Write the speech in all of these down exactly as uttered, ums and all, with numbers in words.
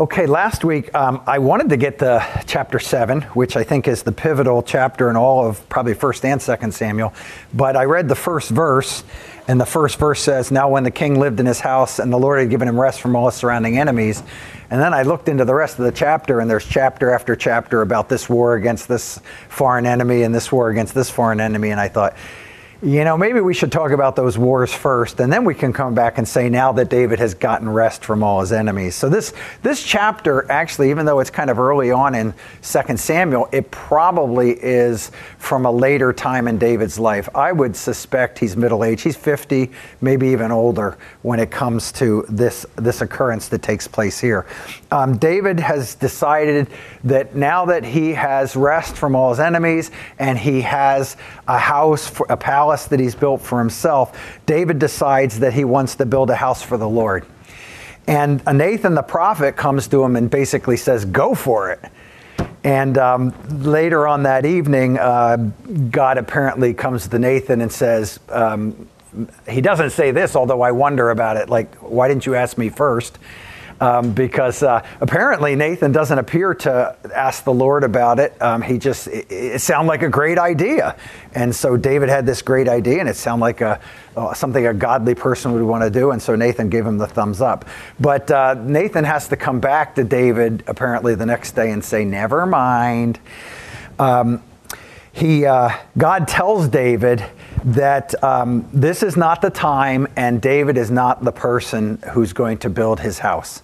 Okay, last week um, I wanted to get to chapter seven, which I think is the pivotal chapter in all of probably first and second Samuel. But I read the first verse, and the first verse says, "Now when the king lived in his house, and the Lord had given him rest from all his surrounding enemies." And then I looked into the rest of the chapter, and there's chapter after chapter about this war against this foreign enemy and this war against this foreign enemy. And I thought, you know, maybe we should talk about those wars first, and then we can come back and say now that David has gotten rest from all his enemies. So this this chapter, actually, even though it's kind of early on in second Samuel, it probably is from a later time in David's life. I would suspect he's middle-aged. He's fifty, maybe even older when it comes to this, this occurrence that takes place here. Um, David has decided that now that he has rest from all his enemies and he has a house, for, a palace that he's built for himself, David decides that he wants to build a house for the Lord. And Nathan the prophet comes to him and basically says, go for it. And um, later on that evening, uh, God apparently comes to Nathan and says, um, he doesn't say this, although I wonder about it, like, why didn't you ask me first? Um, because uh, apparently Nathan doesn't appear to ask the Lord about it. Um, he just, it, it sounded like a great idea. And so David had this great idea, and it sounded like a, uh, something a godly person would want to do. And so Nathan gave him the thumbs up. But uh, Nathan has to come back to David apparently the next day and say, never mind. Um, he, uh, God tells David that um, this is not the time, and David is not the person who's going to build his house.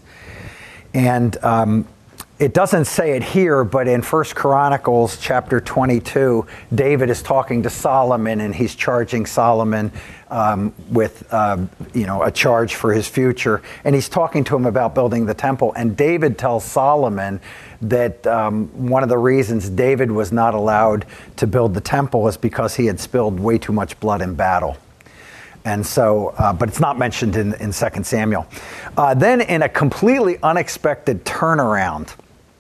And um, it doesn't say it here, but in First Chronicles chapter twenty-two, David is talking to Solomon, and he's charging Solomon um, with uh, you know, a charge for his future. And he's talking to him about building the temple. And David tells Solomon that um, one of the reasons David was not allowed to build the temple is because he had spilled way too much blood in battle. And so, uh, but it's not mentioned in, in second Samuel. Uh, then in a completely unexpected turnaround,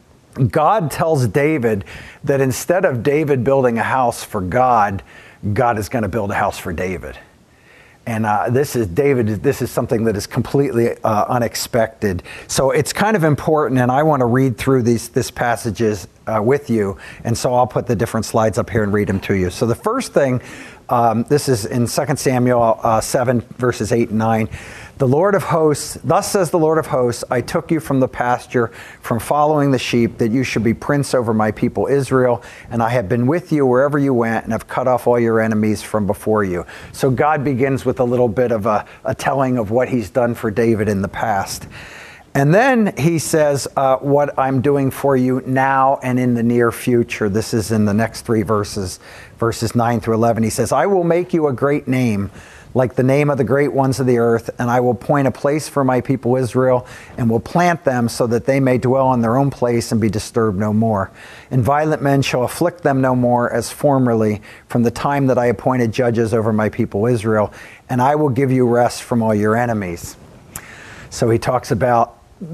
God tells David that instead of David building a house for God, God is going to build a house for David. And uh, this is David, this is something that is completely uh, unexpected. So it's kind of important, and I want to read through these this passages uh, with you. And so I'll put the different slides up here and read them to you. So the first thing, um, this is in second Samuel uh, seven, verses eight and nine. The Lord of hosts, thus says the Lord of hosts, I took you from the pasture, from following the sheep, that you should be prince over my people Israel, and I have been with you wherever you went, and have cut off all your enemies from before you. So God begins with a little bit of a, a telling of what he's done for David in the past. And then he says uh, what I'm doing for you now and in the near future. This is in the next three verses, verses nine through eleven. He says, I will make you a great name, like the name of the great ones of the earth, and I will appoint a place for my people Israel, and will plant them so that they may dwell in their own place and be disturbed no more. And violent men shall afflict them no more as formerly, from the time that I appointed judges over my people Israel, and I will give you rest from all your enemies. So he talks about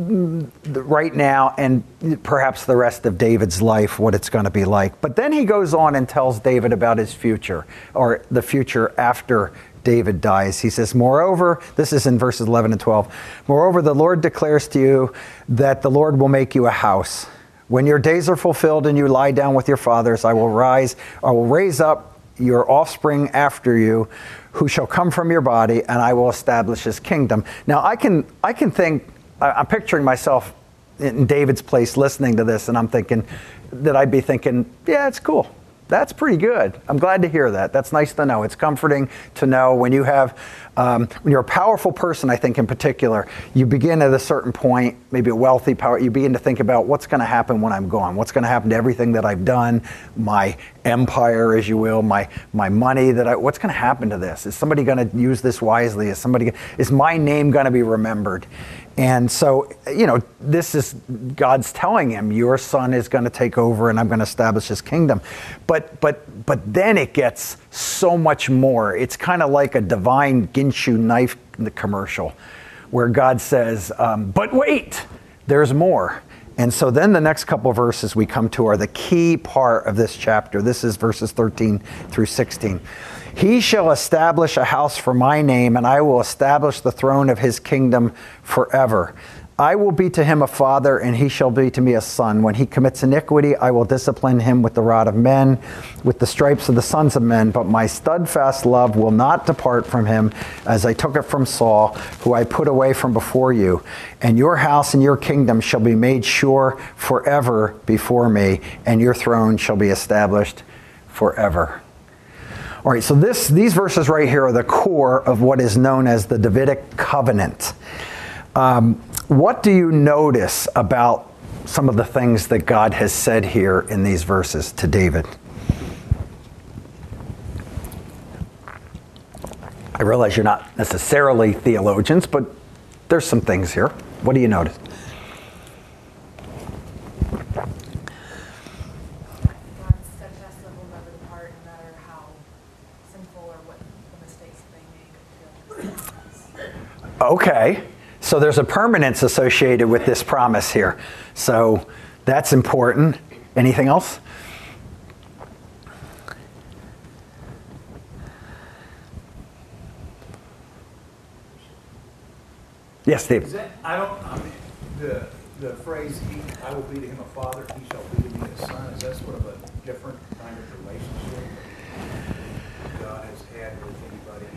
right now and perhaps the rest of David's life, what it's going to be like. But then he goes on and tells David about his future, or the future after David dies. He says, moreover, this is in verses eleven and twelve, moreover, the Lord declares to you that the Lord will make you a house. When your days are fulfilled and you lie down with your fathers, I will rise, I will raise up your offspring after you, who shall come from your body, and I will establish his kingdom. Now I can, I can think, I'm picturing myself in David's place listening to this, and I'm thinking that I'd be thinking, yeah, it's cool. That's pretty good. I'm glad to hear that. That's nice to know. It's comforting to know when you have, um, when you're a powerful person, I think in particular, you begin at a certain point, maybe a wealthy power, you begin to think about what's going to happen when I'm gone. What's going to happen to everything that I've done, my empire, as you will, my my money that I, what's going to happen to this? Is somebody going to use this wisely? Is somebody, is my name going to be remembered? And so, you know, this is God's telling him, your son is going to take over and I'm going to establish his kingdom. But but but then it gets so much more. It's kind of like a divine Ginsu knife commercial where God says, um, but wait, there's more. And so then the next couple of verses we come to are the key part of this chapter. This is verses thirteen through sixteen. He shall establish a house for my name, and I will establish the throne of his kingdom forever. I will be to him a father, and he shall be to me a son. When he commits iniquity, I will discipline him with the rod of men, with the stripes of the sons of men. But my steadfast love will not depart from him, as I took it from Saul, who I put away from before you. And your house and your kingdom shall be made sure forever before me, and your throne shall be established forever. All right, so this, these verses right here are the core of what is known as the Davidic covenant. Um, what do you notice about some of the things that God has said here in these verses to David? I realize you're not necessarily theologians, but there's some things here. What do you notice? God's steadfast love will never depart, no matter how sinful or what the mistakes they make. Okay. So there's a permanence associated with this promise here. So that's important. Anything else? Yes, Steve. Is that, I don't, I mean, the, the phrase, he, I will be to him a father, he shall be to me a son, is that sort of a different kind of relationship that God has had with anybody?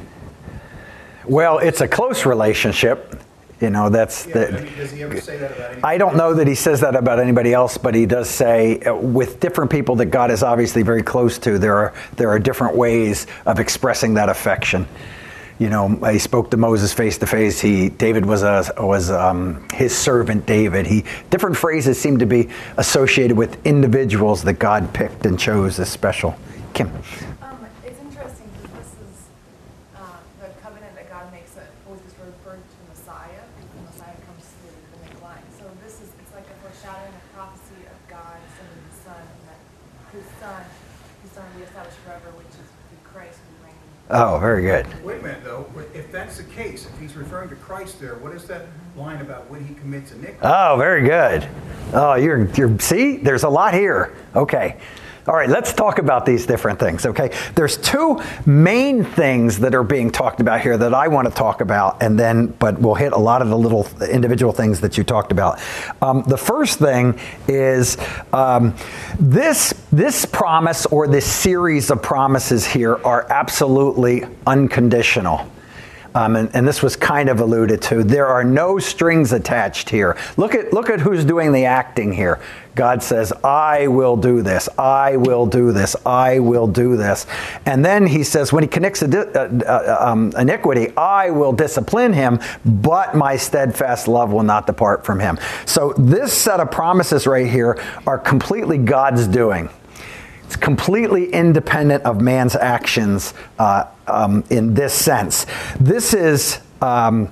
Well, it's a close relationship. You know, that's Yeah, the, I mean, does he ever say that about anybody? I don't know that he says that about anybody else, but he does say uh, with different people that God is obviously very close to, there are there are different ways of expressing that affection. You know, he spoke to Moses face to face. He David was a was um, his servant David. He different phrases seem to be associated with individuals that God picked and chose as special. Kim. Um, it's interesting because this is uh, the covenant that God makes that always is referred to Messiah. The Messiah comes through the make line. So this is it's like a foreshadowing, a prophecy of God sending His Son, and that His Son, His Son will be established forever, which is through Christ who reigns. Oh, very good. Wait a minute, though. If that's the case, if he's referring to Christ there, what is that line about when he commits iniquity? Oh, very good. Oh, you're, you're, see, there's a lot here. Okay. All right, let's talk about these different things, okay? There's two main things that are being talked about here that I want to talk about, and then, but we'll hit a lot of the little individual things that you talked about. Um, the first thing is um, this, this promise or this series of promises here are absolutely unconditional. Um, and, and this was kind of alluded to. There are no strings attached here. Look at look at who's doing the acting here. God says, I will do this. I will do this. I will do this. And then he says, when he connects a, uh, uh, um, iniquity, I will discipline him, but my steadfast love will not depart from him. So this set of promises right here are completely God's doing. It's completely independent of man's actions uh, um, in this sense. This is um,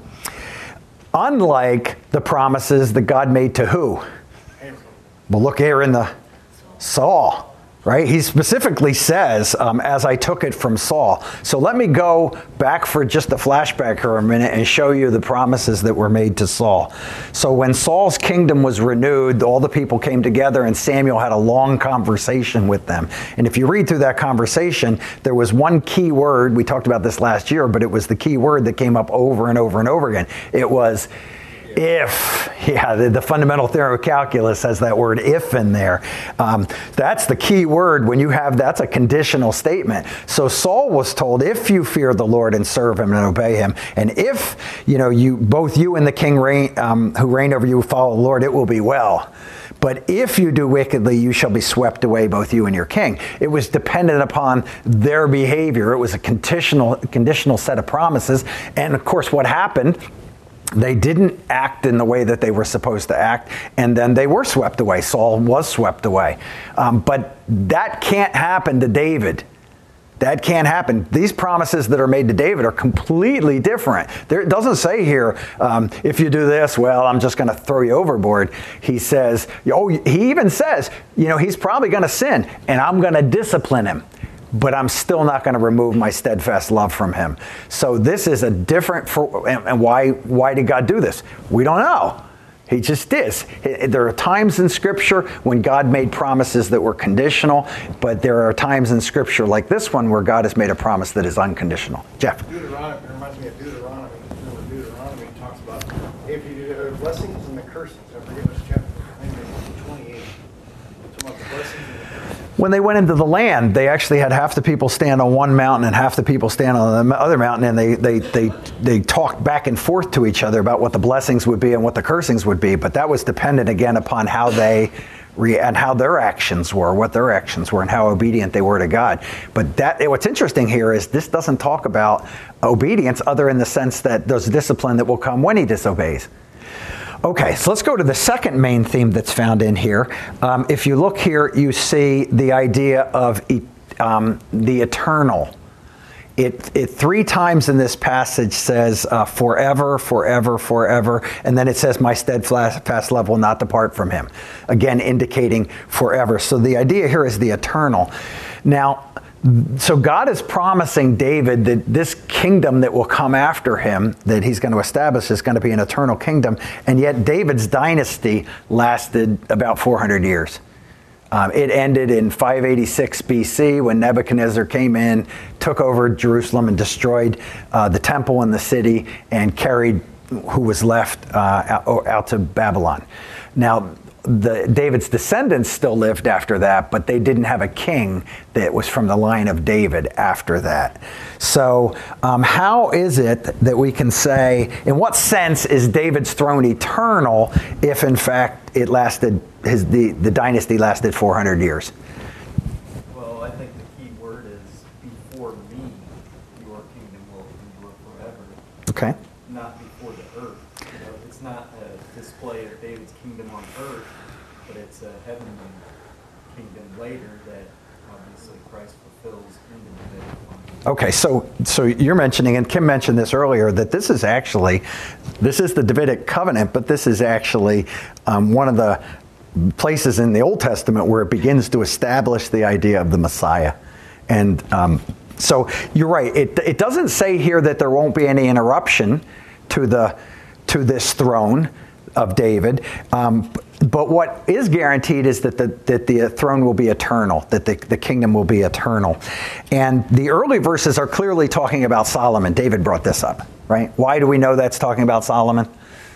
unlike the promises that God made to who? Well, look here in the Saul, right? He specifically says, um, as I took it from Saul. So let me go back for just a flashback for a minute and show you the promises that were made to Saul. So when Saul's kingdom was renewed, all the people came together and Samuel had a long conversation with them. And if you read through that conversation, there was one key word. We talked about this last year, but it was the key word that came up over and over and over again. It was if. Yeah, the, the fundamental theorem of calculus has that word if in there. Um, that's the key word when you have, that's a conditional statement. So Saul was told, if you fear the Lord and serve him and obey him, and if, you know, you, both you and the king reign, um, who reign over you follow the Lord, it will be well. But if you do wickedly, you shall be swept away, both you and your king. It was dependent upon their behavior. It was a conditional, conditional set of promises. And of course, what happened, they didn't act in the way that they were supposed to act, and then they were swept away. Saul was swept away. Um, but that can't happen to David. That can't happen. These promises that are made to David are completely different. There, it doesn't say here, um, if you do this, well, I'm just going to throw you overboard. He says, oh, he even says, you know, he's probably going to sin, and I'm going to discipline him. But I'm still not going to remove my steadfast love from him. So this is a different, for, and, and why, why did God do this? We don't know. He just is. There are times in Scripture when God made promises that were conditional, but there are times in Scripture like this one where God has made a promise that is unconditional. Jeff. Deuteronomy reminds me of Deuteronomy. Deuteronomy talks about if you do blessings in the when they went into the land, they actually had half the people stand on one mountain and half the people stand on the other mountain, and they they they they talked back and forth to each other about what the blessings would be and what the cursings would be. But that was dependent again upon how they re- and how their actions were, what their actions were, and how obedient they were to God. But that what's interesting here is this doesn't talk about obedience, other in the sense that there's discipline that will come when he disobeys. Okay, so let's go to the second main theme that's found in here. Um, if you look here, you see the idea of e- um, the eternal. It, it three times in this passage says uh, forever, forever, forever, and then it says my steadfast love will not depart from him. Again, indicating forever. So the idea here is the eternal. Now, so God is promising David that this kingdom that will come after him, that he's going to establish, is going to be an eternal kingdom. And yet David's dynasty lasted about four hundred years. Um, it ended in five eighty-six B C when Nebuchadnezzar came in, took over Jerusalem and destroyed uh, the temple and the city and carried who was left uh, out, out to Babylon. Now, The, David's descendants still lived after that, but they didn't have a king that was from the line of David after that. So um, how is it that we can say, in what sense is David's throne eternal if in fact it lasted, his the, the dynasty lasted four hundred years? Well, I think the key word is before me, your kingdom will endure forever. Okay. Not before the earth. You know, it's not a display of David's kingdom on earth, but it's a heavenly kingdom later that obviously Christ fulfills in the Davidic one. Okay, so so you're mentioning, and Kim mentioned this earlier, that this is actually, this is the Davidic covenant, but this is actually um, one of the places in the Old Testament where it begins to establish the idea of the Messiah. And um, so you're right, it it doesn't say here that there won't be any interruption to the to this throne of David. Um, but what is guaranteed is that the, that the throne will be eternal, that the, the kingdom will be eternal. And the early verses are clearly talking about Solomon. David brought this up, right? Why do we know that's talking about Solomon?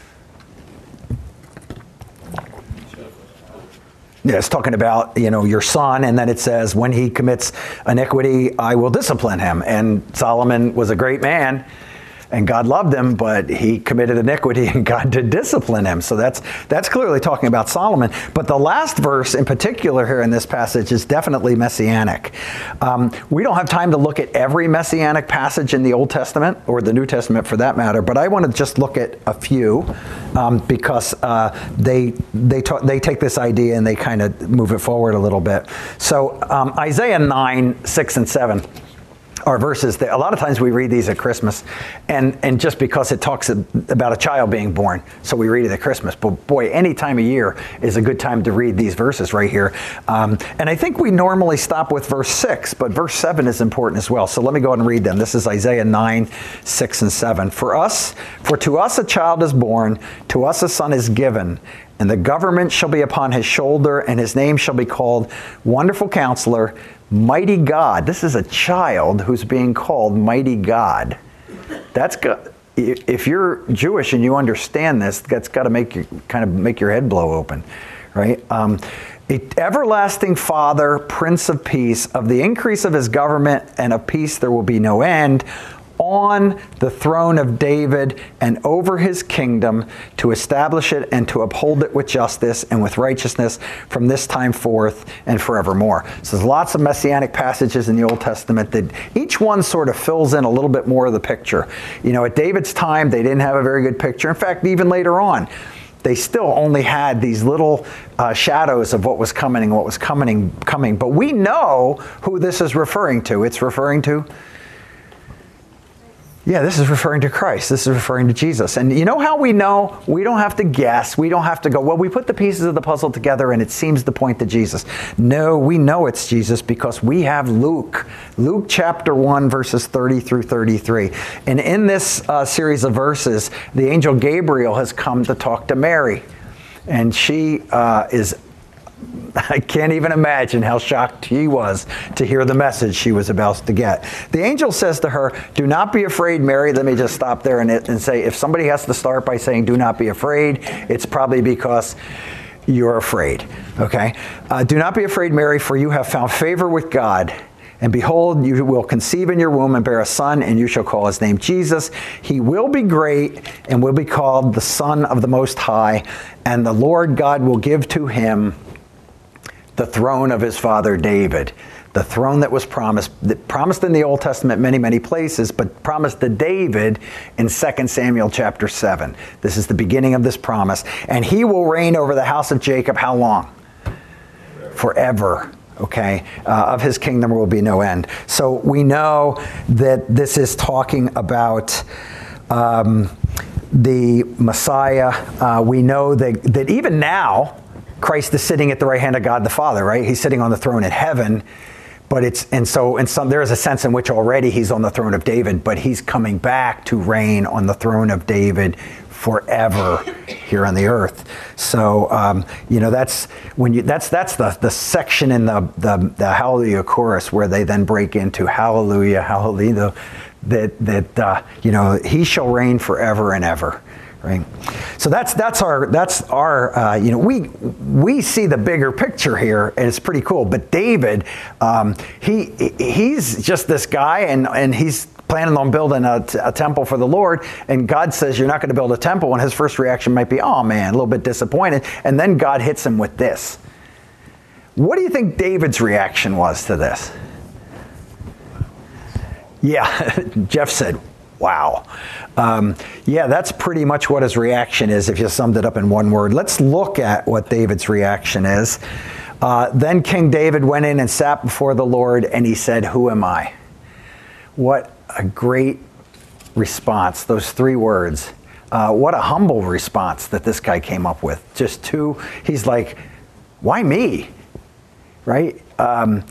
Yeah, it's talking about, you know, your son, and then it says, when he commits iniquity, I will discipline him. And Solomon was a great man, and God loved him, but he committed iniquity and God did discipline him. So that's that's clearly talking about Solomon. But the last verse in particular here in this passage is definitely messianic. Um, we don't have time to look at every messianic passage in the Old Testament, or the New Testament for that matter, but I want to just look at a few um, because uh, they they, ta- they take this idea and they kind of move it forward a little bit. So um, Isaiah nine, six, and seven. Are verses that a lot of times we read these at Christmas, and, and just because it talks about a child being born, so we read it at Christmas. But boy, any time of year is a good time to read these verses right here. Um, and I think we normally stop with verse six, but verse seven is important as well. So let me go ahead and read them. This is Isaiah nine, six, and seven. For us, for to us a child is born, to us a son is given, and the government shall be upon his shoulder, and his name shall be called Wonderful Counselor, Mighty God. This is a child who's being called Mighty God. That's good. If you're Jewish and you understand this, that's got to make you kind of make your head blow open, right? Um, Everlasting Father, Prince of Peace, of the increase of his government and of peace there will be no end, on the throne of David and over his kingdom, to establish it and to uphold it with justice and with righteousness from this time forth and forevermore. So there's lots of messianic passages in the Old Testament that each one sort of fills in a little bit more of the picture. You know, at David's time, they didn't have a very good picture. In fact, even later on, they still only had these little uh, shadows of what was coming and what was coming, coming. But we know who this is referring to. It's referring to Yeah, this is referring to Christ. This is referring to Jesus. And you know how we know? We don't have to guess. We don't have to go, well, we put the pieces of the puzzle together and it seems to point to Jesus. No, we know it's Jesus because we have Luke. Luke chapter one, verses thirty through thirty-three. And in this uh, series of verses, the angel Gabriel has come to talk to Mary. And she uh, is I can't even imagine how shocked he was to hear the message she was about to get. The angel says to her, do not be afraid, Mary. Let me just stop there and, and say, if somebody has to start by saying, do not be afraid, it's probably because you're afraid. Okay? Uh, do not be afraid, Mary, for you have found favor with God. And behold, you will conceive in your womb and bear a son, and you shall call his name Jesus. He will be great and will be called the Son of the Most High. And the Lord God will give to him the throne of his father David. The throne that was promised, that promised in the Old Testament many, many places, but promised to David in Second Samuel chapter seven. This is the beginning of this promise. And he will reign over the house of Jacob how long? Forever. Okay, uh, of his kingdom will be no end. So we know that this is talking about um, the Messiah. Uh, we know that, that even now, Christ is sitting at the right hand of God the Father, right? He's sitting on the throne in heaven. But it's, and so in some, there is a sense in which already he's on the throne of David, but he's coming back to reign on the throne of David forever here on the earth. So, um, you know, that's when you, that's, that's the, the section in the, the, the Hallelujah chorus where they then break into Hallelujah, Hallelujah, that, that, uh, you know, he shall reign forever and ever. Right. So that's, that's our, that's our, uh, you know, we, we see the bigger picture here and it's pretty cool. But David, um, he, he's just this guy and, and he's planning on building a, a temple for the Lord, and God says you're not going to build a temple, and his first reaction might be, oh man, a little bit disappointed, and then God hits him with this. What do you think David's reaction was to this? Yeah, Jeff said, wow. Um, yeah, that's pretty much what his reaction is if you summed it up in one word. Let's look at what David's reaction is. Uh, then King David went in and sat before the Lord, and he said, who am I? What a great response, those three words. Uh, what a humble response that this guy came up with. Just two, he's like, why me? Right? Um,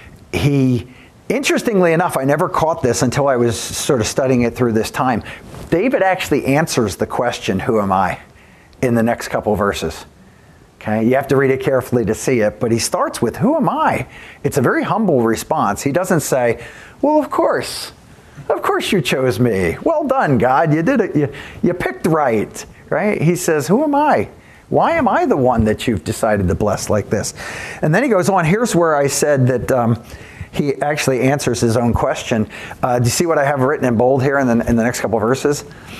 he, interestingly enough, I never caught this until I was sort of studying it through this time. David actually answers the question, who am I, in the next couple verses. Okay, you have to read it carefully to see it, but he starts with, who am I? It's a very humble response. He doesn't say, well, of course, of course you chose me. Well done, God, you did it, you, you picked right, right? He says, who am I? Why am I the one that you've decided to bless like this? And then he goes on, here's where I said that um, he actually answers his own question. Uh, do you see what I have written in bold here in the, in the next couple of verses?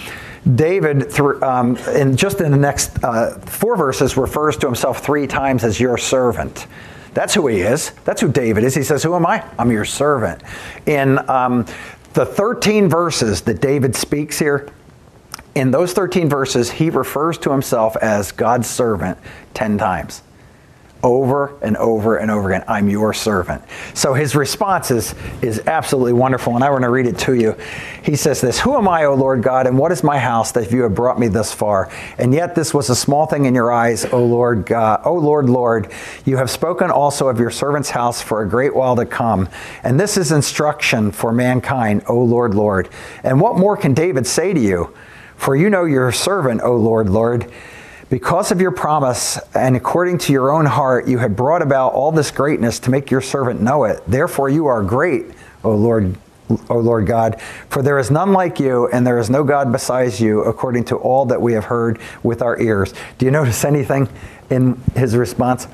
David, through, um, in just in the next uh, four verses, refers to himself three times as your servant. That's who he is. That's who David is. He says, who am I? I'm your servant. In um, the thirteen verses that David speaks here, in those thirteen verses, he refers to himself as God's servant ten times. Over and over and over again, I'm your servant. So his response is, is absolutely wonderful, and I want to read it to you. He says this, who am I, O Lord God, and what is my house that you have brought me thus far? And yet this was a small thing in your eyes, O Lord God, O Lord, Lord. You have spoken also of your servant's house for a great while to come. And this is instruction for mankind, O Lord, Lord. And what more can David say to you? For you know your servant, O Lord, Lord. Because of your promise and according to your own heart, you have brought about all this greatness to make your servant know it. Therefore you are great, O Lord, O Lord God, for there is none like you, and there is no God besides you, according to all that we have heard with our ears. Do you notice anything in his response?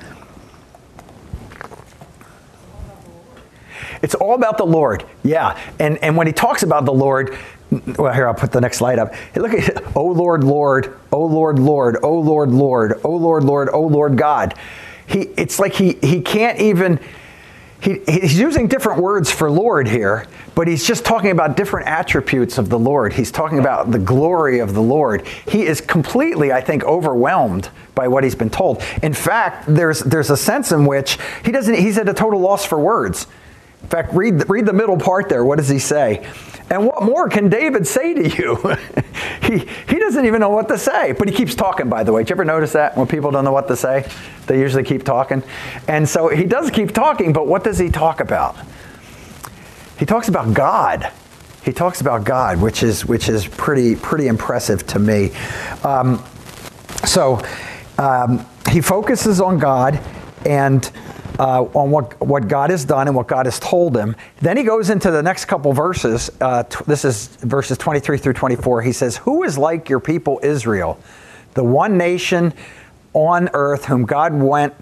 It's all about the Lord. Yeah. And, and when he talks about the Lord, well, here, I'll put the next slide up. Hey, look at, oh Lord, Lord, oh Lord, Lord, oh Lord, Lord, oh Lord, Lord, oh Lord God. He, it's like he, he can't even, he, he's using different words for Lord here, but he's just talking about different attributes of the Lord. He's talking about the glory of the Lord. He is completely, I think, overwhelmed by what he's been told. In fact, there's, there's a sense in which he doesn't, he's at a total loss for words. In fact, read, read the middle part there. What does he say? And what more can David say to you? he, he doesn't even know what to say, but he keeps talking, by the way. Did you ever notice that when people don't know what to say? They usually keep talking. And so he does keep talking, but what does he talk about? He talks about God. He talks about God, which is, which is pretty, pretty impressive to me. Um, so um, he focuses on God and Uh, on what, what God has done and what God has told him. Then he goes into the next couple verses. Uh, t- this is verses twenty-three through twenty-four. He says, who is like your people Israel, the one nation on earth whom God went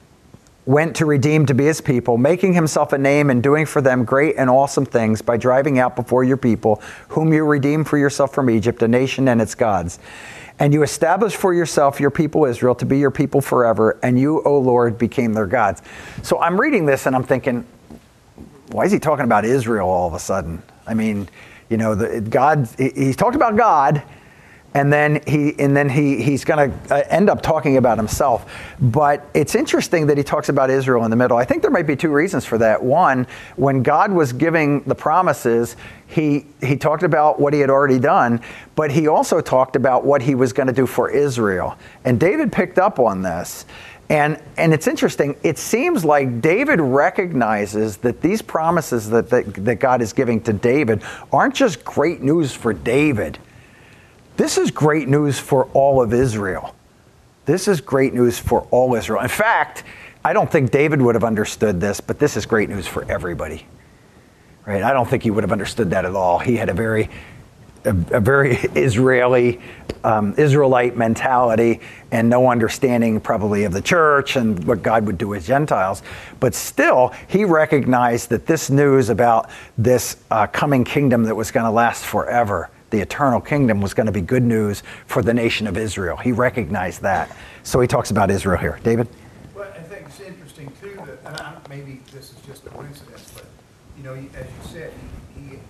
went to redeem to be his people, making himself a name and doing for them great and awesome things by driving out before your people, whom you redeemed for yourself from Egypt, a nation and its gods. And you established for yourself your people Israel to be your people forever, and you, O Lord, became their gods. So I'm reading this and I'm thinking, why is he talking about Israel all of a sudden? I mean, you know, the, God, he's talking about God, and then he and then he he's going to end up talking about himself. But it's interesting that he talks about Israel in the middle. I think there might be two reasons for that. One, when God was giving the promises, he he talked about what he had already done, but he also talked about what he was going to do for Israel. And David picked up on this. And and it's interesting, it seems like David recognizes that these promises that, that, that God is giving to David aren't just great news for David. This is great news for all of Israel. This is great news for all Israel. In fact, I don't think David would have understood this, but this is great news for everybody. Right? I don't think he would have understood that at all. He had a very a, a very Israeli, um, Israelite mentality and no understanding probably of the church and what God would do with Gentiles. But still, he recognized that this news about this uh, coming kingdom that was going to last forever, the eternal kingdom, was going to be good news for the nation of Israel. He recognized that. So he talks about Israel here. David? Well, I think it's interesting, too, that, and I, maybe this is just a coincidence, but, you know, as you said, he, he, he,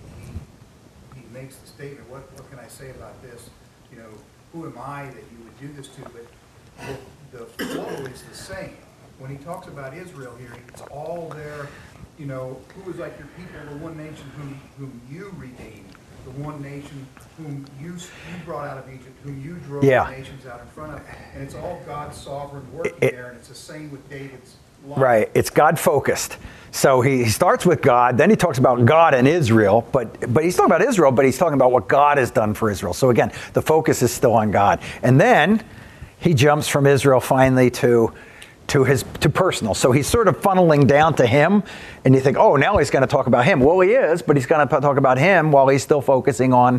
he makes the statement, what, what can I say about this? You know, who am I that you would do this to? But the, the flow is the same. When he talks about Israel here, it's all there, you know, who is like your people, the one nation whom, whom you redeemed. The one nation whom you, you brought out of Egypt, whom you drove yeah. the nations out in front of. And it's all God's sovereign working it, there, and it's the same with David's life. Right. It's God-focused. So he, he starts with God, then he talks about God and Israel, but but he's talking about Israel, but he's talking about what God has done for Israel. So again, the focus is still on God. And then he jumps from Israel finally to to his to personal. So he's sort of funneling down to him, and you think, oh, now he's going to talk about him. Well, he is, but he's going to talk about him while he's still focusing on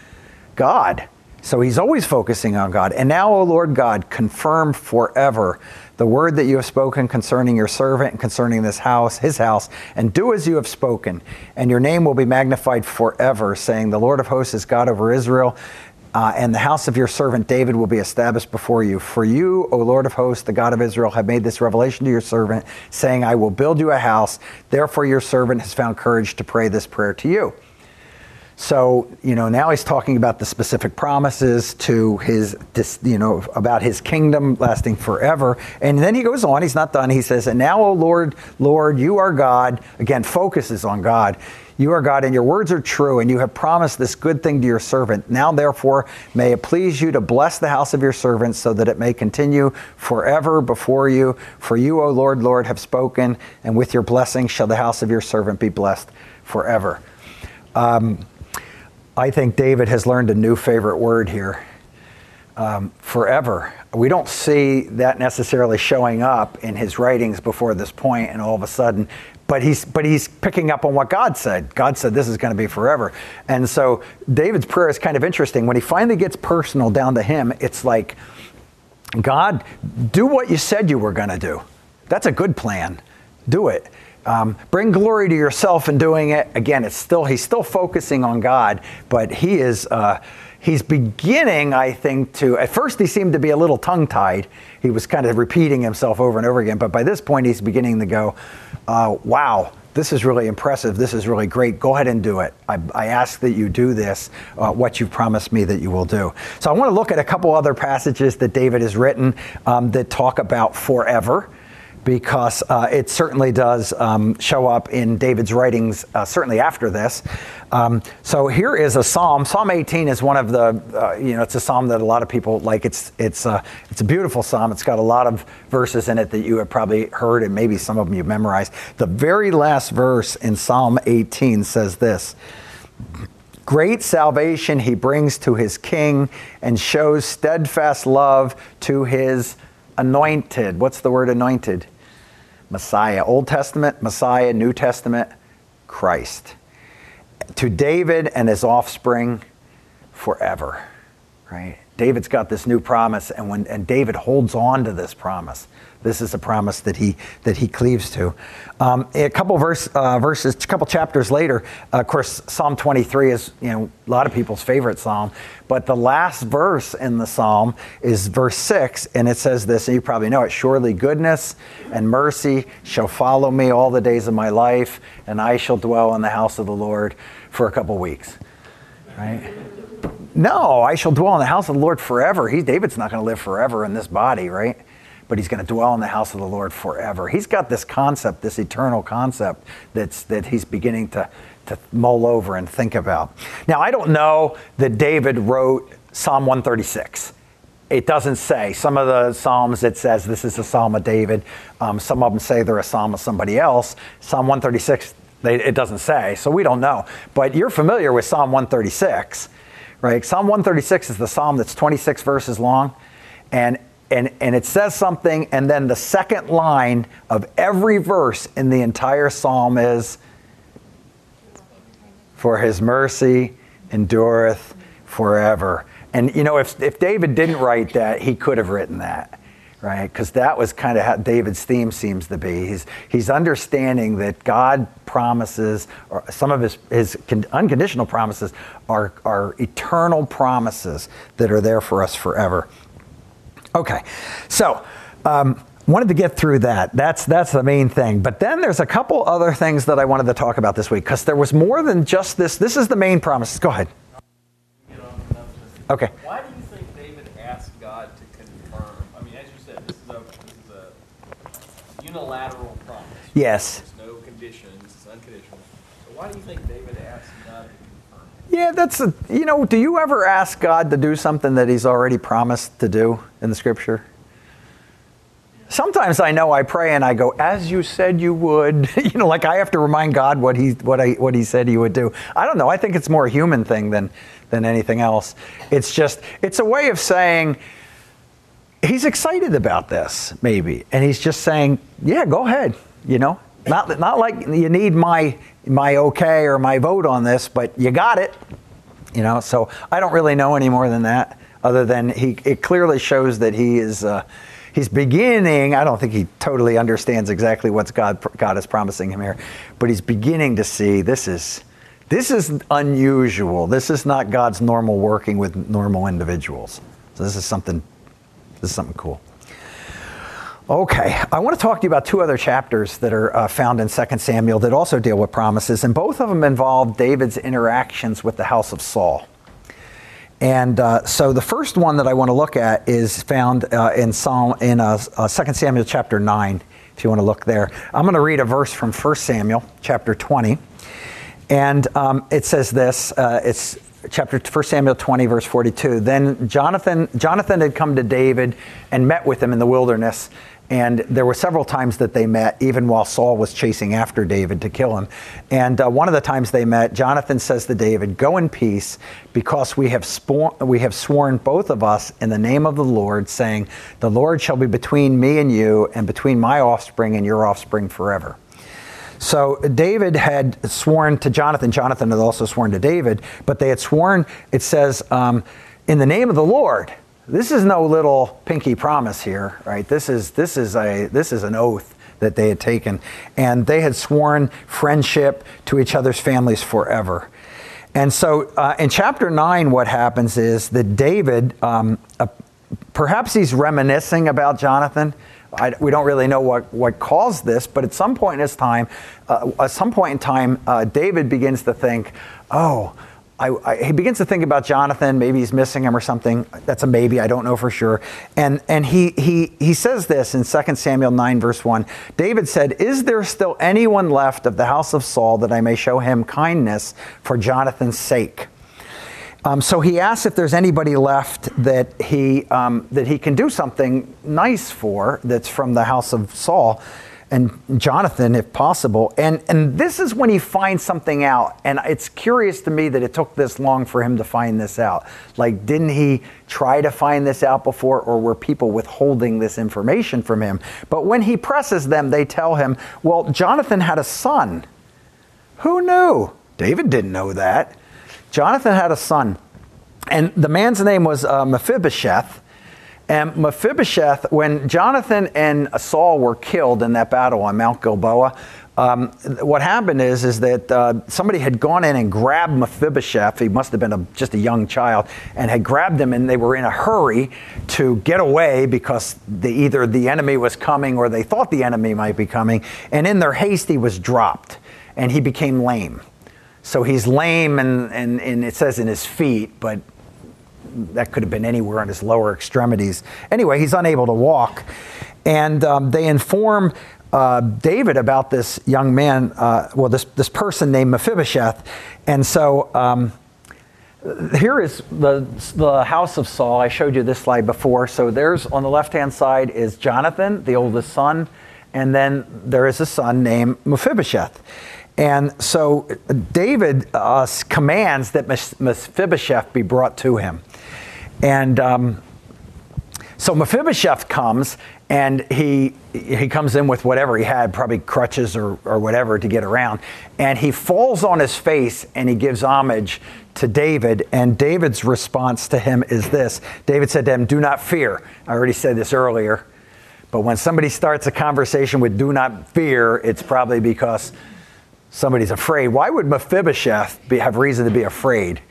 God. So he's always focusing on God. And now, O Lord God, confirm forever the word that you have spoken concerning your servant and concerning this house, his house, and do as you have spoken. And your name will be magnified forever, saying, the Lord of hosts is God over Israel. Uh, and the house of your servant David will be established before you. For you, O Lord of hosts, the God of Israel, have made this revelation to your servant, saying, I will build you a house. Therefore your servant has found courage to pray this prayer to you. So, you know, now he's talking about the specific promises to his, you know, about his kingdom lasting forever. And then he goes on, he's not done. He says, and now, O Lord, Lord, you are God. Again, focuses on God. You are God, and your words are true, and you have promised this good thing to your servant. Now, therefore, may it please you to bless the house of your servant so that it may continue forever before you. For you, O Lord, Lord, have spoken, and with your blessing shall the house of your servant be blessed forever. Um, I think David has learned a new favorite word here. Um, forever. We don't see that necessarily showing up in his writings before this point, and all of a sudden, but he's but he's picking up on what God said. God said this is going to be forever. And so David's prayer is kind of interesting. When he finally gets personal down to him, it's like, God, do what you said you were going to do. That's a good plan. Do it. Um, bring glory to yourself in doing it. Again, it's still he's still focusing on God, but he is uh, he's beginning, I think, to. At first, he seemed to be a little tongue-tied. He was kind of repeating himself over and over again. But by this point, he's beginning to go, uh, "Wow, this is really impressive. This is really great. Go ahead and do it. I, I ask that you do this, uh, what you've promised me that you will do." So I want to look at a couple other passages that David has written um, that talk about forever, because uh, it certainly does um, show up in David's writings, uh, certainly after this. Um, so here is a psalm. Psalm eighteen is one of the, uh, you know, it's a psalm that a lot of people like. It's it's uh, it's a beautiful psalm. It's got a lot of verses in it that you have probably heard, and maybe some of them you've memorized. The very last verse in Psalm eighteen says this: "Great salvation he brings to his king and shows steadfast love to his anointed." What's the word anointed? Messiah. Old Testament, Messiah. New Testament, Christ. To David and his offspring forever. Right? David's got this new promise, and when and David holds on to this promise. This is a promise that he that he cleaves to. Um, a couple verse, uh, verses, a couple chapters later, uh, of course, Psalm twenty-three is, you know, a lot of people's favorite psalm. But the last verse in the psalm is verse six, and it says this, and you probably know it: "Surely goodness and mercy shall follow me all the days of my life, and I shall dwell in the house of the Lord for a couple weeks." Right? No, I shall dwell in the house of the Lord forever. He, David's not going to live forever in this body, right? But he's going to dwell in the house of the Lord forever. He's got this concept, this eternal concept that's that he's beginning to, to mull over and think about. Now, I don't know that David wrote Psalm one thirty-six. It doesn't say. Some of the Psalms, it says this is a Psalm of David. Um, some of them say they're a Psalm of somebody else. Psalm one thirty-six, they, it doesn't say, so we don't know. But you're familiar with Psalm one thirty-six, right? Psalm one thirty-six is the Psalm that's twenty-six verses long. And And, and it says something, and then the second line of every verse in the entire psalm is, "For his mercy endureth forever." And, you know, if, if David didn't write that, he could have written that, right? Because that was kind of how David's theme seems to be. He's, he's understanding that God promises, or some of his, his unconditional promises are, are eternal promises that are there for us forever. Okay, so um, wanted to get through that. That's that's the main thing. But then there's a couple other things that I wanted to talk about this week, because there was more than just this. This is the main promise. Go ahead. Okay. Why do you think David asked God to confirm? I mean, as you said, this is a, this is a unilateral promise. Yes. There's no conditions. It's unconditional. So why do you think David asked God to confirm? Yeah, that's, a, you know, do you ever ask God to do something that he's already promised to do in the scripture? Sometimes I know I pray and I go, "As you said you would," you know, like I have to remind God what he what I what he said he would do. I don't know. I think it's more a human thing than than anything else. It's just it's a way of saying he's excited about this, maybe, and he's just saying, "Yeah, go ahead." You know, not not like you need my my okay or my vote on this, but you got it. You know, so I don't really know any more than that, other than he it clearly shows that he is. Uh, He's beginning, I don't think he totally understands exactly what God, God is promising him here, but he's beginning to see this is, this is unusual. This is not God's normal working with normal individuals. So this is something, this is something cool. Okay, I want to talk to you about two other chapters that are uh, found in Second Samuel that also deal with promises, and both of them involve David's interactions with the house of Saul. And uh, so the first one that I want to look at is found uh, in Psalm in uh, uh, Second Samuel chapter nine, if you want to look there. I'm going to read a verse from First Samuel chapter twenty. And um, it says this, uh, it's chapter First Samuel twenty, verse forty-two. Then Jonathan, Jonathan had come to David and met with him in the wilderness. And there were several times that they met, even while Saul was chasing after David to kill him. And uh, one of the times they met, Jonathan says to David, "Go in peace, because we have, spor- we have sworn both of us in the name of the Lord, saying, the Lord shall be between me and you, and between my offspring and your offspring forever." So David had sworn to Jonathan. Jonathan had also sworn to David, but they had sworn, it says, um, in the name of the Lord. This is no little pinky promise here, right? This is this is a this is an oath that they had taken, and they had sworn friendship to each other's families forever. And so, uh, in chapter nine, what happens is that David, um, uh, perhaps he's reminiscing about Jonathan. I, we don't really know what what caused this, but at some point in his time, uh, at some point in time, uh, David begins to think, "Oh." I, I, he begins to think about Jonathan. Maybe he's missing him or something. That's a maybe. I don't know for sure. And and he he he says this in Second Samuel nine, verse one. David said, "Is there still anyone left of the house of Saul that I may show him kindness for Jonathan's sake?" Um, so he asks if there's anybody left that he um, that he can do something nice for that's from the house of Saul. And Jonathan, if possible. And and this is when he finds something out. And it's curious to me that it took this long for him to find this out. Like, didn't he try to find this out before, or were people withholding this information from him? But when he presses them, they tell him, well, Jonathan had a son. Who knew? David didn't know that. Jonathan had a son. And the man's name was uh, Mephibosheth. And Mephibosheth, when Jonathan and Saul were killed in that battle on Mount Gilboa, um, what happened is, is that uh, somebody had gone in and grabbed Mephibosheth. He must have been a, just a young child, and had grabbed him, and they were in a hurry to get away because they, either the enemy was coming or they thought the enemy might be coming. And in their haste, he was dropped, and he became lame. So he's lame, and, and, and it says in his feet, but that could have been anywhere on his lower extremities. Anyway, he's unable to walk. And um, they inform uh, David about this young man, uh, well, this, this person named Mephibosheth. And so um, here is the, the house of Saul. I showed you this slide before. So there's, on the left-hand side is Jonathan, the oldest son. And then there is a son named Mephibosheth. And so David uh, commands that Mephibosheth be brought to him. And um, so Mephibosheth comes, and he he comes in with whatever he had, probably crutches or, or whatever to get around. And he falls on his face, and he gives homage to David. And David's response to him is this. David said to him, "Do not fear." I already said this earlier. But when somebody starts a conversation with "do not fear," it's probably because somebody's afraid. Why would Mephibosheth be, have reason to be afraid?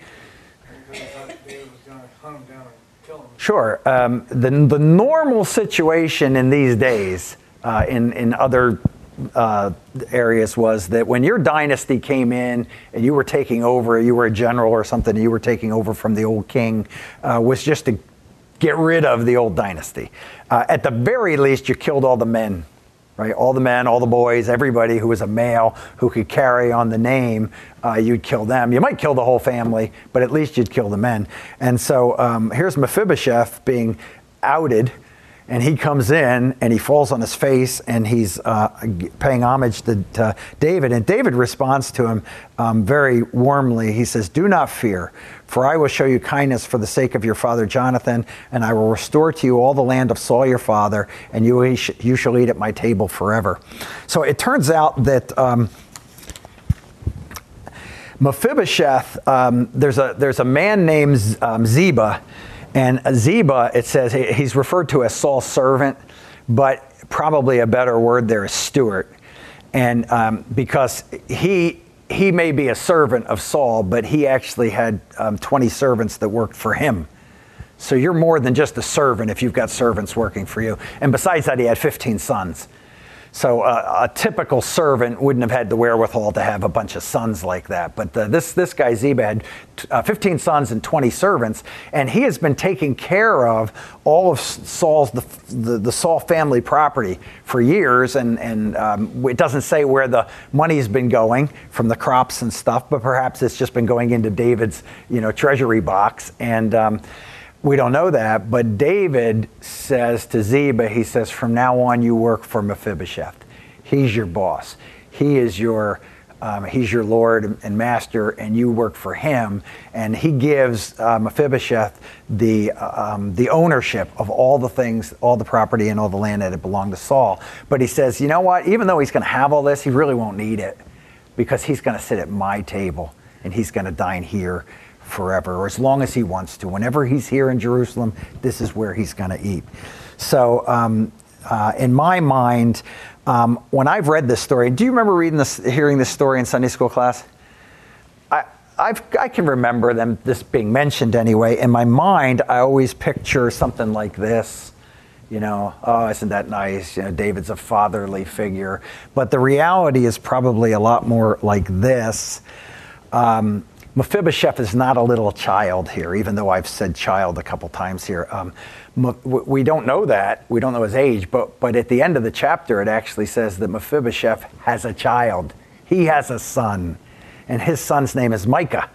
Sure. Um, the, the normal situation in these days, uh, in, in other uh, areas, was that when your dynasty came in and you were taking over, you were a general or something, you were taking over from the old king, uh, was just to get rid of the old dynasty. Uh, at the very least, you killed all the men. Right? All the men, all the boys, everybody who was a male who could carry on the name, uh, you'd kill them. You might kill the whole family, but at least you'd kill the men. And so um, here's Mephibosheth being outed, and he comes in and he falls on his face, and he's uh, paying homage to, to David. And David responds to him um, very warmly. He says, "Do not fear, for I will show you kindness for the sake of your father Jonathan, and I will restore to you all the land of Saul your father, and you, you shall eat at my table forever." So it turns out that um, Mephibosheth, um, there's a there's a man named um, Ziba, and Ziba, it says he's referred to as Saul's servant, but probably a better word there is steward, and um, because he. He may be a servant of Saul, but he actually had um, twenty servants that worked for him. So you're more than just a servant if you've got servants working for you. And besides that, he had fifteen sons. So uh, a typical servant wouldn't have had the wherewithal to have a bunch of sons like that. But uh, this this guy Ziba had uh, fifteen sons and twenty servants, and he has been taking care of all of Saul's the the, the Saul family property for years. And and um, it doesn't say where the money's been going from the crops and stuff, but perhaps it's just been going into David's you know treasury box. And um, we don't know that, but David says to Ziba, he says, "From now on, you work for Mephibosheth. He's your boss. He is your, um, he's your lord and master, and you work for him." And he gives uh, Mephibosheth the um, the ownership of all the things, all the property, and all the land that had belonged to Saul. But he says, you know what? Even though he's going to have all this, he really won't need it, because he's going to sit at my table, and he's going to dine here forever, or as long as he wants to. Whenever he's here in Jerusalem, this is where he's going to eat. So um, uh, in my mind, um, when I've read this story, do you remember reading this, hearing this story in Sunday school class? I, I've, I can remember them, this being mentioned anyway. In my mind, I always picture something like this. You know, oh, isn't that nice? You know, David's a fatherly figure. But the reality is probably a lot more like this. Um, Mephibosheth is not a little child here, even though I've said child a couple times here. Um, we don't know that. We don't know his age, but, but at the end of the chapter, it actually says that Mephibosheth has a child. He has a son, and his son's name is Micah.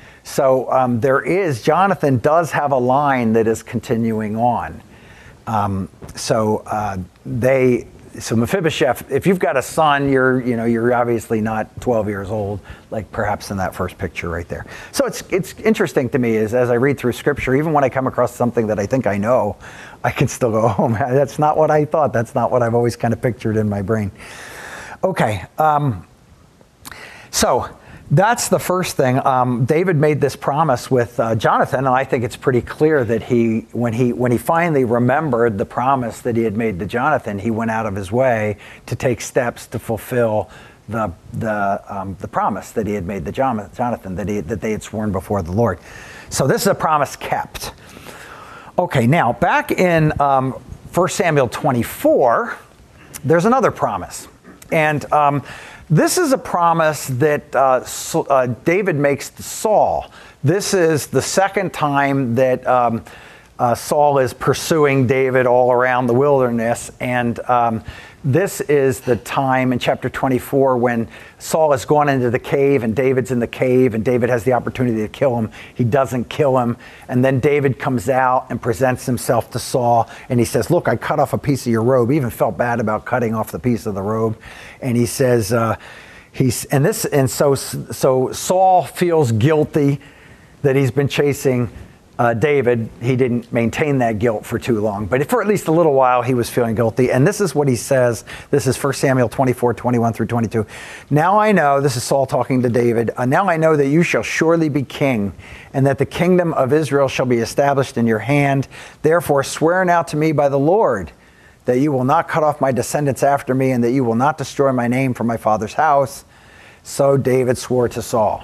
So um, there is, Jonathan does have a line that is continuing on. Um, so uh, they... So Mephibosheth, if you've got a son, you're, you know, you're obviously not twelve years old, like perhaps in that first picture right there. So it's it's interesting to me is as I read through Scripture, even when I come across something that I think I know, I can still go, oh man, that's not what I thought. That's not what I've always kind of pictured in my brain. Okay, um, so That's the first thing. Um, David made this promise with uh, Jonathan, and I think it's pretty clear that he, when he, when he finally remembered the promise that he had made to Jonathan, he went out of his way to take steps to fulfill the the um, the promise that he had made to Jonathan, that he that they had sworn before the Lord. So this is a promise kept. Okay, now back in um, First Samuel twenty-four, there's another promise, and um, this is a promise that uh, uh, David makes to Saul. This is the second time that um, uh, Saul is pursuing David all around the wilderness, and um, this is the time in chapter twenty-four when Saul has gone into the cave and David's in the cave and David has the opportunity to kill him. He doesn't kill him. And then David comes out and presents himself to Saul and he says, look, I cut off a piece of your robe. He even felt bad about cutting off the piece of the robe. And he says, uh, he's, and this, and so, so Saul feels guilty that he's been chasing Uh, David. He didn't maintain that guilt for too long, but for at least a little while he was feeling guilty. And this is what he says. This is First Samuel twenty-four, twenty-one through twenty-two. Now I know, this is Saul talking to David, uh, now I know that you shall surely be king, and that the kingdom of Israel shall be established in your hand. Therefore swear now to me by the Lord that you will not cut off my descendants after me, and that you will not destroy my name from my father's house. So David swore to Saul.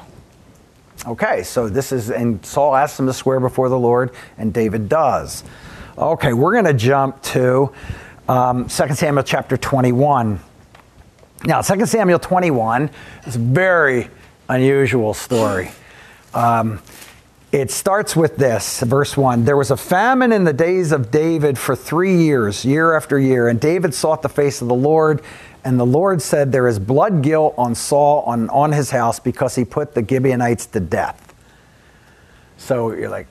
Okay, so this is, and Saul asks him to swear before the Lord, and David does. Okay, we're going to jump to um, Second Samuel chapter twenty-one. Now, Second Samuel twenty-one is a very unusual story. Um, it starts with this, verse one. There was a famine in the days of David for three years, year after year, and David sought the face of the Lord. And the Lord said, there is blood guilt on Saul, on, on his house, because he put the Gibeonites to death. So you're like,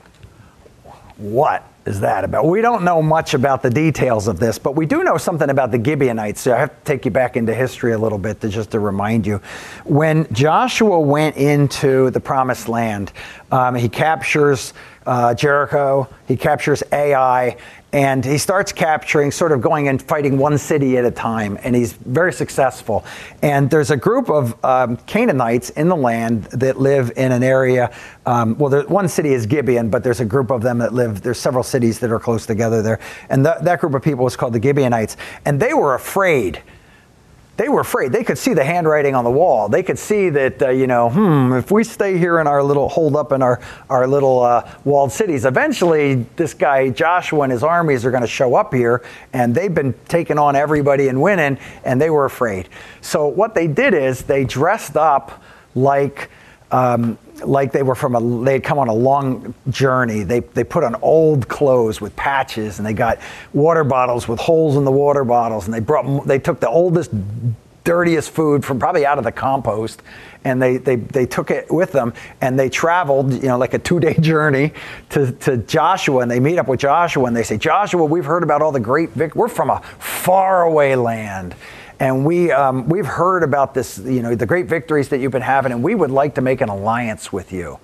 what is that about? We don't know much about the details of this, but we do know something about the Gibeonites. So I have to take you back into history a little bit to just to remind you. When Joshua went into the promised land, um, he captures uh, Jericho, he captures Ai, and he starts capturing, sort of going and fighting one city at a time, and he's very successful. And there's a group of um, Canaanites in the land that live in an area, um, well, there, one city is Gibeon, but there's a group of them that live, there's several cities that are close together there. And th- that group of people was called the Gibeonites. And they were afraid. They were afraid. They could see the handwriting on the wall. They could see that, uh, you know, hmm, if we stay here in our little, hold up in our, our little uh, walled cities, eventually this guy Joshua and his armies are going to show up here, and they've been taking on everybody and winning, and they were afraid. So what they did is they dressed up like um, like they were from a, they had come on a long journey. They they put on old clothes with patches, and they got water bottles with holes in the water bottles, and they brought, they took the oldest, dirtiest food from probably out of the compost, and they they they took it with them, and they traveled, you know, like a two-day journey to, to Joshua, and they meet up with Joshua, and they say, Joshua, we've heard about all the great vic- we're from a faraway land. And we, um, we've heard about this, you know, the great victories that you've been having, and we would like to make an alliance with you.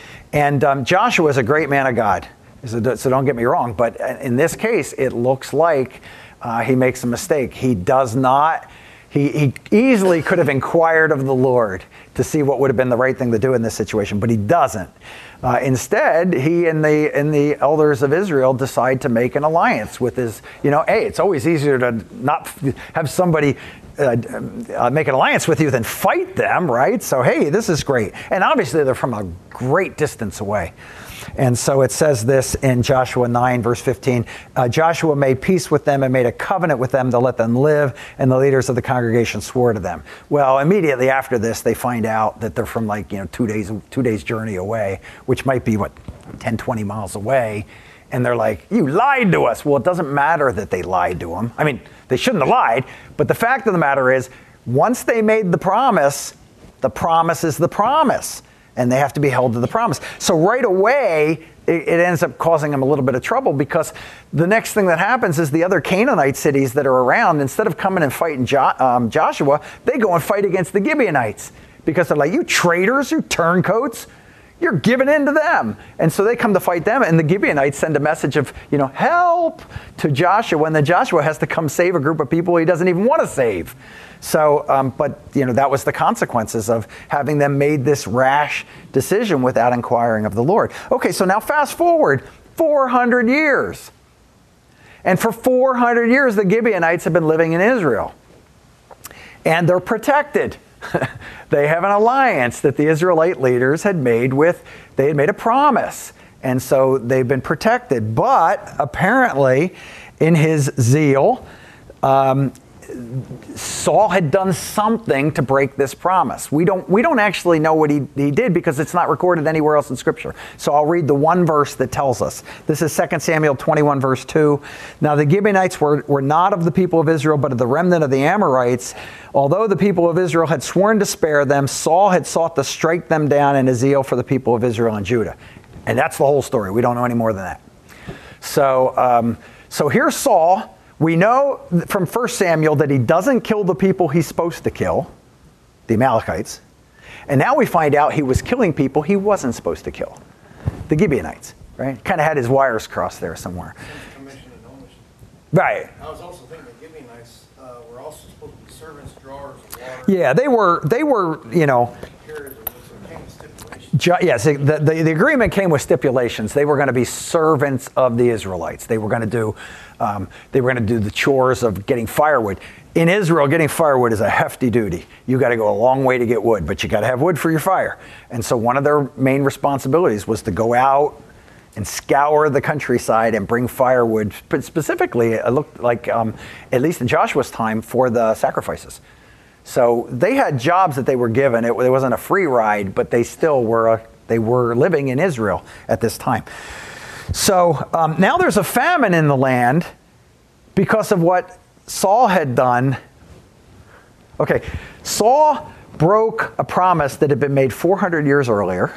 And um, Joshua is a great man of God, so, so don't get me wrong. But in this case, it looks like uh, he makes a mistake. He does not, he, he easily could have inquired of the Lord to see what would have been the right thing to do in this situation, but he doesn't. Uh, instead, he and the and the elders of Israel decide to make an alliance with his, you know, hey, it's always easier to not have somebody uh, uh, make an alliance with you than fight them, right? So, hey, this is great. And obviously, they're from a great distance away. And so it says this in Joshua nine, verse fifteen, uh, Joshua made peace with them and made a covenant with them to let them live, and the leaders of the congregation swore to them. Well, immediately after this, they find out that they're from like, you know, two days, two days journey away, which might be, what, ten, twenty miles away. And they're like, you lied to us. Well, it doesn't matter that they lied to him. I mean, they shouldn't have lied. But the fact of the matter is, once they made the promise, the promise is the promise. And they have to be held to the promise. So right away, it, it ends up causing them a little bit of trouble, because the next thing that happens is the other Canaanite cities that are around, instead of coming and fighting jo- um, Joshua, they go and fight against the Gibeonites, because they're like, you traitors, you turncoats, You're giving in to them. And so they come to fight them, and the Gibeonites send a message of, you know, help to Joshua, and then Joshua has to come save a group of people he doesn't even want to save. So, um, but, you know, that was the consequences of having them made this rash decision without inquiring of the Lord. Okay, so now fast forward four hundred years. And for four hundred years, the Gibeonites have been living in Israel. And they're protected. They have an alliance that the Israelite leaders had made with, they had made a promise. And so they've been protected. But apparently, in his zeal, um, Saul had done something to break this promise. We don't, we don't actually know what he, he did because it's not recorded anywhere else in Scripture. So I'll read the one verse that tells us. This is Second Samuel twenty-one, verse two. Now the Gibeonites were, were not of the people of Israel, but of the remnant of the Amorites. Although the people of Israel had sworn to spare them, Saul had sought to strike them down in his zeal for the people of Israel and Judah. And that's the whole story. We don't know any more than that. So, um, so here's Saul. We know from First Samuel that he doesn't kill the people he's supposed to kill, the Amalekites. And now we find out he was killing people he wasn't supposed to kill, the Gibeonites, right? Kind of had his wires crossed there somewhere. Commission and ownership. Right. I was also thinking the Gibeonites uh, were also supposed to be servants, drawers of water. Yeah, they were, they were, you know, Periods of this, it came with stipulations. Ju- Yes, the, the, the agreement came with stipulations. They were going to be servants of the Israelites. They were going to do, um, they were going to do the chores of getting firewood. In Israel, getting firewood is a hefty duty. You got to go a long way to get wood, but you got to have wood for your fire. And so one of their main responsibilities was to go out and scour the countryside and bring firewood. But specifically, it looked like, um, at least in Joshua's time, for the sacrifices. So they had jobs that they were given. It, it wasn't a free ride, but they still were uh, they were living in Israel at this time. So um, now there's a famine in the land because of what Saul had done. Okay, Saul broke a promise that had been made four hundred years earlier.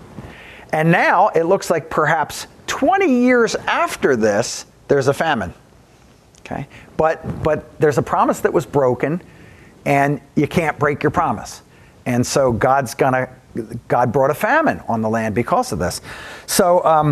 And now it looks like perhaps twenty years after this, there's a famine. Okay, but but there's a promise that was broken. And you can't break your promise. And so God's gonna, God brought a famine on the land because of this. So um,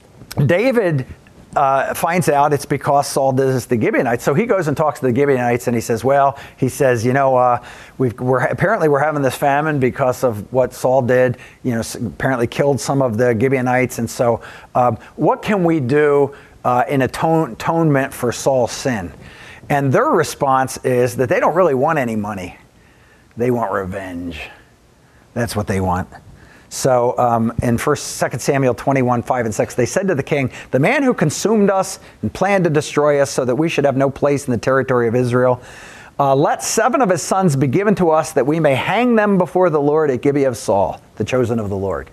David uh, finds out it's because Saul did this to the Gibeonites. So he goes and talks to the Gibeonites and he says, well, he says, you know, uh, we've, we're apparently we're having this famine because of what Saul did, you know, apparently killed some of the Gibeonites. And so um, what can we do uh, in atone, atonement for Saul's sin? And their response is that they don't really want any money. They want revenge. That's what they want. So um, in First, Second Samuel twenty-one, five and six, they said to the king, the man who consumed us and planned to destroy us so that we should have no place in the territory of Israel, uh, let seven of his sons be given to us that we may hang them before the Lord at Gibeah of Saul, the chosen of the Lord.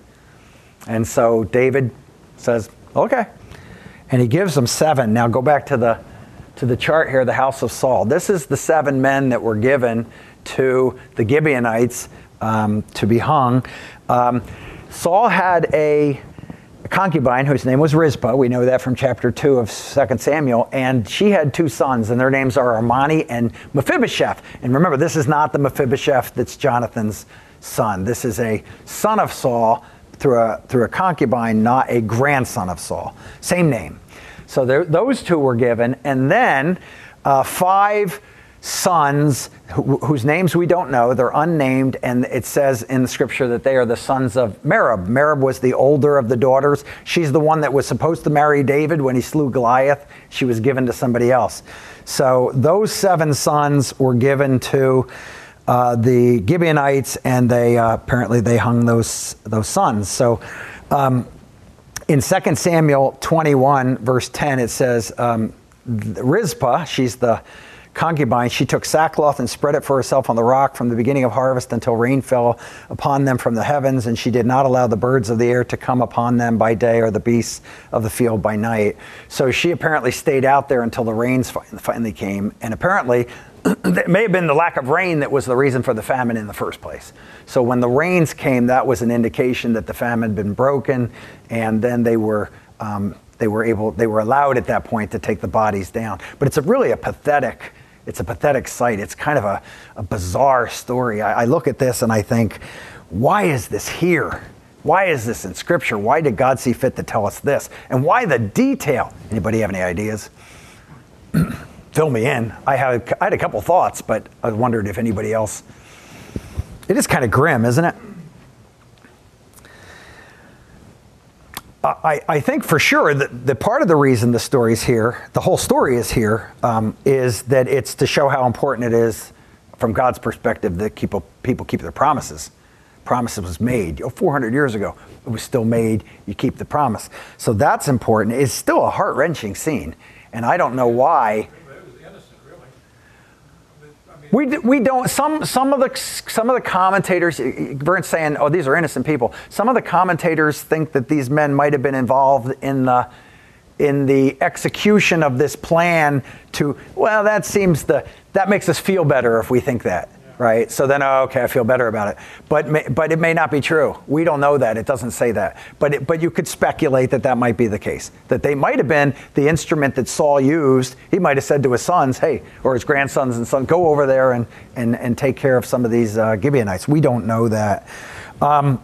And so David says, okay. And he gives them seven. Now go back to the to the chart here, the house of Saul. This is the seven men that were given to the Gibeonites um, to be hung. Um, Saul had a, a concubine whose name was Rizpah. We know that from chapter two of Second Samuel. And she had two sons, and their names are Armani and Mephibosheth. And remember, this is not the Mephibosheth that's Jonathan's son. This is a son of Saul through a, through a concubine, not a grandson of Saul. Same name. So there, those two were given, and then uh, five sons who, whose names we don't know. They're unnamed, and it says in the scripture that they are the sons of Merab. Merab was the older of the daughters. She's the one that was supposed to marry David when he slew Goliath. She was given to somebody else. So those seven sons were given to uh, the Gibeonites, and they uh, apparently they hung those those sons. So. Um, In Second Samuel twenty-one, verse ten, it says, um, Rizpah, she's the concubine, she took sackcloth and spread it for herself on the rock from the beginning of harvest until rain fell upon them from the heavens, and she did not allow the birds of the air to come upon them by day or the beasts of the field by night. So she apparently stayed out there until the rains finally came, and apparently it may have been the lack of rain that was the reason for the famine in the first place. So when the rains came, that was an indication that the famine had been broken, and then they were um, they were able they were allowed at that point to take the bodies down. But it's a really a pathetic it's a pathetic sight. It's kind of a, a bizarre story. I, I look at this and I think, why is this here? Why is this in Scripture? Why did God see fit to tell us this? And why the detail? Anybody have any ideas? Fill me in. I had, I had a couple thoughts, but I wondered if anybody else. It is kind of grim, isn't it? I, I think for sure that the part of the reason the story's here, the whole story is here, um, is that it's to show how important it is from God's perspective that people, people keep their promises. Promises was made oh, four hundred years ago. It was still made. You keep the promise. So that's important. It's still a heart-wrenching scene. And I don't know why. It was innocent, really. I mean, We, d- we don't, some, some of the, some of the commentators, weren't saying, oh, these are innocent people. Some of the commentators think that these men might have been involved in the, in the execution of this plan to, well, that seems the, that makes us feel better if we think that, right? So then, oh, okay, I feel better about it. But, may, but it may not be true. We don't know that. It doesn't say that. But, it, but you could speculate that that might be the case, that they might have been the instrument that Saul used. He might have said to his sons, hey, or his grandsons and sons, go over there and, and, and take care of some of these uh, Gibeonites. We don't know that. Um,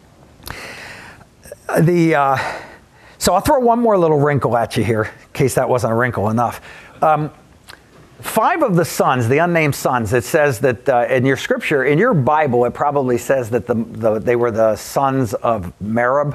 the... Uh, So I'll throw one more little wrinkle at you here, in case that wasn't a wrinkle enough. Um, five of the sons, the unnamed sons, it says that uh, in your scripture, in your Bible, it probably says that the, the, they were the sons of Merib.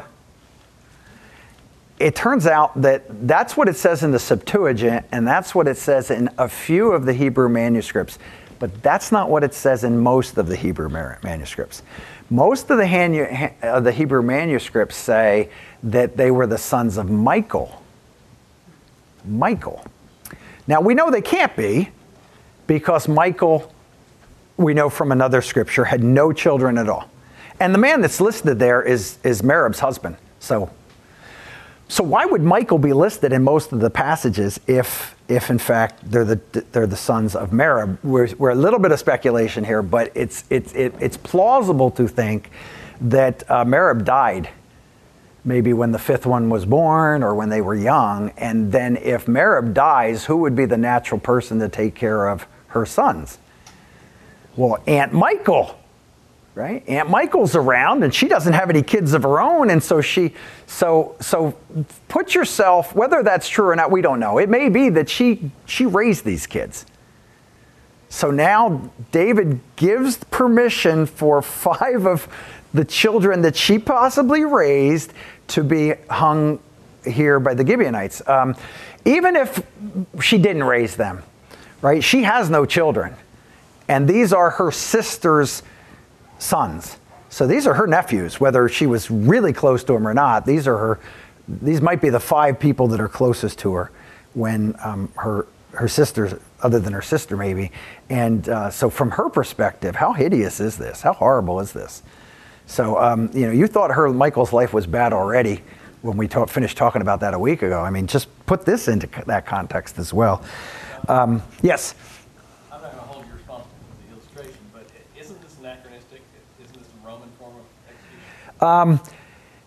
It turns out that that's what it says in the Septuagint, and that's what it says in a few of the Hebrew manuscripts. But that's not what it says in most of the Hebrew manuscripts. Most of the, Han- uh, the Hebrew manuscripts say that they were the sons of Michael. Michael. Now, we know they can't be, because Michael, we know from another scripture, had no children at all. And the man that's listed there is, is Merib's husband. So, so why would Michael be listed in most of the passages if, if in fact, they're the, they're the sons of Merib? We're, we're a little bit of speculation here, but it's, it's, it, it's plausible to think that uh, Merib died maybe when the fifth one was born or when they were young. And then if Merib dies, who would be the natural person to take care of her sons? Well, Aunt Michael, right? Aunt Michael's around and she doesn't have any kids of her own. And so she, so, so put yourself, whether that's true or not, we don't know. It may be that she, she raised these kids. So now David gives permission for five of the children that she possibly raised to be hung here by the Gibeonites. Um, even if she didn't raise them, right? She has no children. And these are her sister's sons. So these are her nephews, whether she was really close to them or not. These are her, these might be the five people that are closest to her when um, her, her sisters, other than her sister maybe. And uh, so from her perspective, how hideous is this? How horrible is this? So, um, you know, you thought her, Michael's life was bad already when we talk, finished talking about that a week ago. I mean, just put this into that context as well. Um, yes? I'm not going to hold you responsible for the illustration, but isn't this anachronistic? Isn't this a Roman form of execution?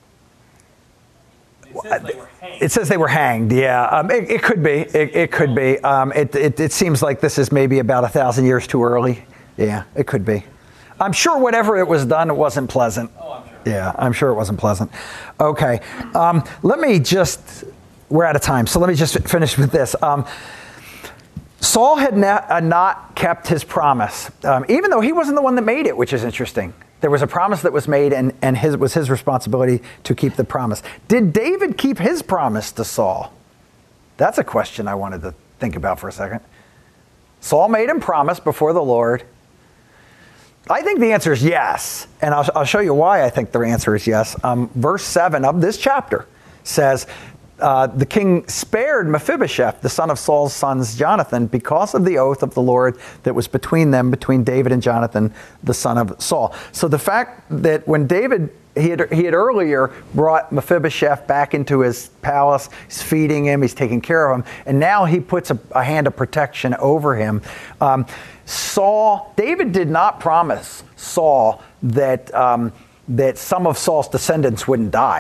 Um, it says they were hanged. It says they were hanged, yeah. Um, it, it could be. It, it could be. Um, it, it, it seems like this is maybe about a thousand years too early. Yeah, it could be. I'm sure whatever it was done, it wasn't pleasant. Oh, I'm sure. Yeah, I'm sure it wasn't pleasant. Okay, um, let me just, we're out of time, so let me just finish with this. Um, Saul had na- uh, not kept his promise, um, even though he wasn't the one that made it, which is interesting. There was a promise that was made, and, and his, it was his responsibility to keep the promise. Did David keep his promise to Saul? That's a question I wanted to think about for a second. Saul made him promise before the Lord. I think the answer is yes, and I'll, I'll show you why I think the answer is yes. Um, verse seven of this chapter says, uh, the king spared Mephibosheth, the son of Saul's sons, Jonathan, because of the oath of the Lord that was between them, between David and Jonathan, the son of Saul. So the fact that when David, he had, he had earlier brought Mephibosheth back into his palace, he's feeding him, he's taking care of him, and now he puts a, a hand of protection over him. Um, Saul, David did not promise Saul that um, that some of Saul's descendants wouldn't die.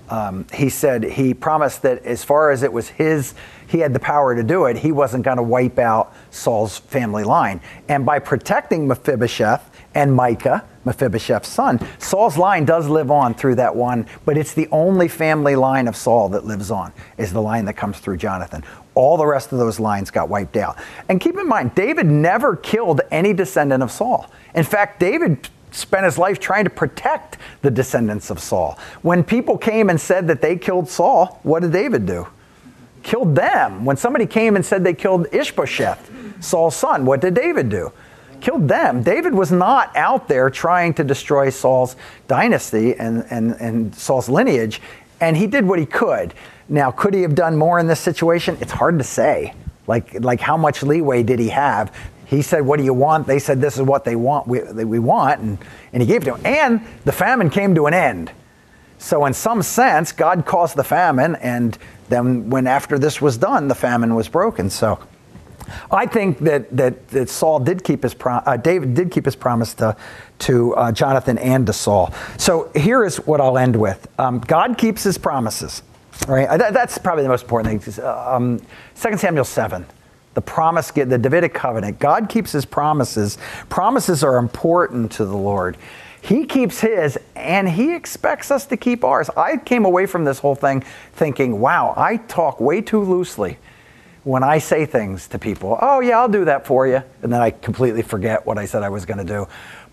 Um, he said he promised that as far as it was his, he had the power to do it, he wasn't going to wipe out Saul's family line. And by protecting Mephibosheth and Micah, Mephibosheth's son, Saul's line does live on through that one, but it's the only family line of Saul that lives on, is the line that comes through Jonathan. All the rest of those lines got wiped out. And keep in mind, David never killed any descendant of Saul. In fact, David spent his life trying to protect the descendants of Saul. When people came and said that they killed Saul, what did David do? Killed them. When somebody came and said they killed Ishbosheth, Saul's son, what did David do? Killed them. David was not out there trying to destroy Saul's dynasty and, and, and Saul's lineage, and he did what he could. Now, could he have done more in this situation? It's hard to say. Like, like how much leeway did he have? He said, what do you want? They said, this is what they want. We, we want. And, and he gave it to them. And the famine came to an end. So in some sense, God caused the famine. And then when after this was done, the famine was broken. So I think that that, that Saul did keep his pro- uh, David did keep his promise to, to uh, Jonathan and to Saul. So here is what I'll end with. Um, God keeps his promises. Right? That, that's probably the most important thing. Um, Second Samuel seven. The promise, the Davidic covenant. God keeps his promises. Promises are important to the Lord. He keeps his, and he expects us to keep ours. I came away from this whole thing thinking, wow, I talk way too loosely when I say things to people. Oh, yeah, I'll do that for you. And then I completely forget what I said I was going to do.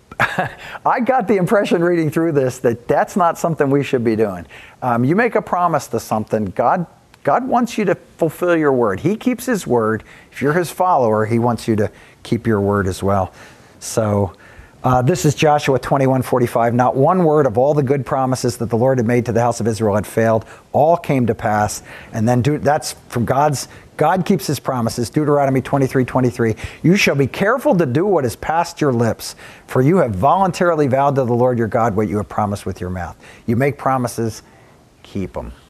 I got the impression reading through this that that's not something we should be doing. Um, you make a promise to something, God God wants you to fulfill your word. He keeps his word. If you're his follower, he wants you to keep your word as well. So uh, this is Joshua twenty-one forty-five. Not one word of all the good promises that the Lord had made to the house of Israel had failed. All came to pass. And then do, that's from God's, God keeps his promises. Deuteronomy twenty-three twenty-three. You shall be careful to do what is past your lips, for you have voluntarily vowed to the Lord your God what you have promised with your mouth. You make promises, keep them.